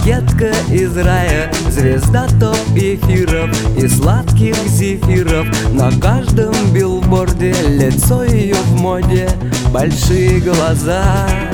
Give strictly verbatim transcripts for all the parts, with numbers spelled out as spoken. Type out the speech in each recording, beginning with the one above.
Ракетка из рая, звезда топ-эфиров и сладких зефиров. На каждом билборде лицо ее в моде, большие глаза.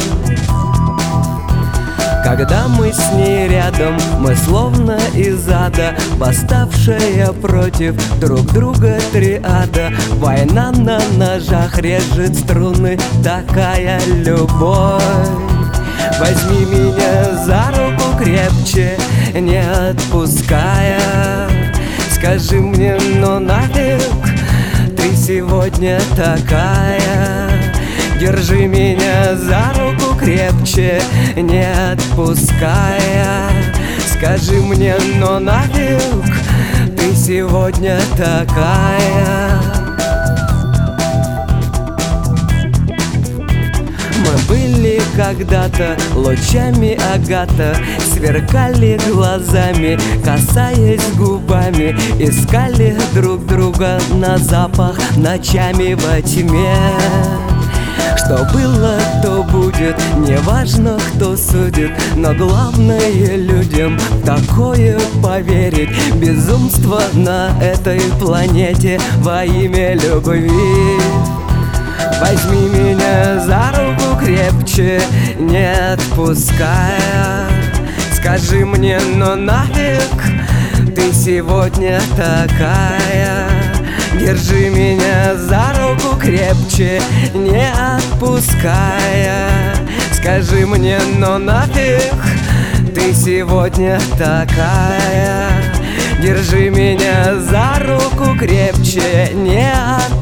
Когда мы с ней рядом, мы словно из ада, восставшая против друг друга триада. Война на ножах режет струны, такая любовь. Возьми меня за руку крепче, не отпуская. Скажи мне, ну нафиг, ты сегодня такая. Держи меня за руку крепче, не отпуская. Скажи мне, ну нафиг, ты сегодня такая. Мы были когда-то лучами агата, сверкали глазами, касаясь губами, искали друг друга на запах ночами во тьме. Что было, то будет, неважно, кто судит, но главное людям в такое поверить. Безумство на этой планете во имя любви. Возьми меня за руку крепче, не отпуская. Скажи мне, ну нафиг, ты сегодня такая. Держи меня за руку крепче, не отпуская. Скажи мне, ну нафиг, ты сегодня такая. Держи меня за руку крепче, не отпуская.